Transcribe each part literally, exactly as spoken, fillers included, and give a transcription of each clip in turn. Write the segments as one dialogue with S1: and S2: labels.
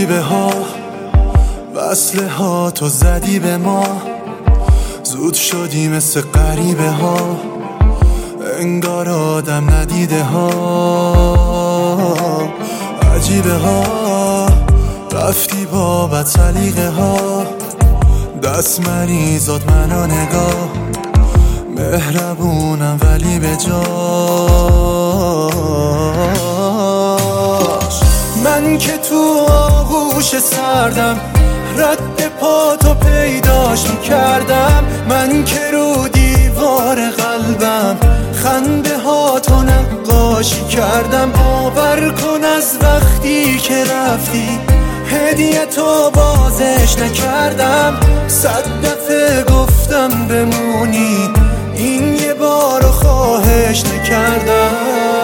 S1: عجیبه ها وصله ها تو زدی به ما، زود شدی مثل غریبه ها، انگار آدم ندیده ها. عجیبه ها رفتی با بد سلیقه ها، دست مریضات منو نگاه، مهربونم ولی به جاش. من که تو آغوش سردم رد پاتو پیداش میکردم، من که رو دیوار قلبم خنده هاتو نقاشی کردم. باور کن از وقتی که رفتی هدیه تو بازش نکردم، صد دفعه گفتم بمونی این یه بارو خواهش نکردم.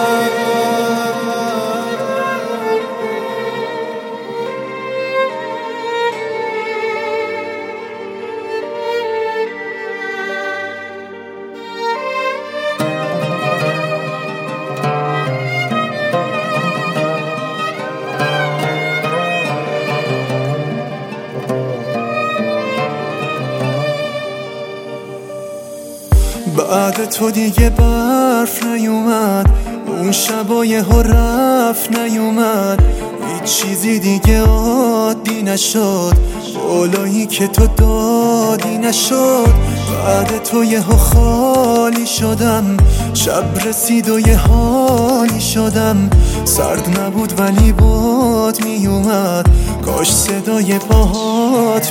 S1: بعد تو دیگه برف نیومد، اون شبای ها رفت نیومد، هیچ چیزی دیگه عادی نشد، بالایی که تو دادی نشد. بعد تو یه ها خالی شدم، شب رسید و یه حالی شدم، سرد نبود ولی باد میومد، کاش صدای پاهات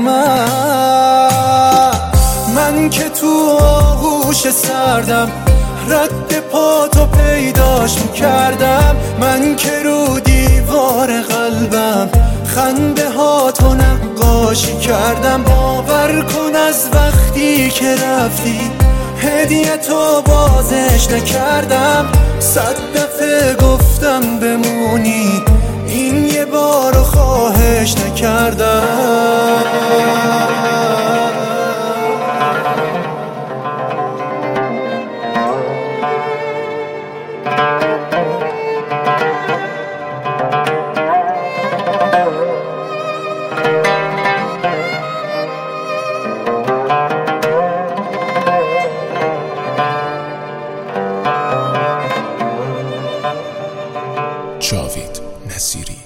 S1: میومد. من که تو آغوش سردم رد پاتو پیداش میکردم، من که رو دیوار قلبم خنده هاتو نقاشی کردم. باور کن از وقتی که رفتی هدیه تو بازش نکردم، صد دفعه گفتم بمونی این یه بارو خواهش نکردم.
S2: جاوید نصیری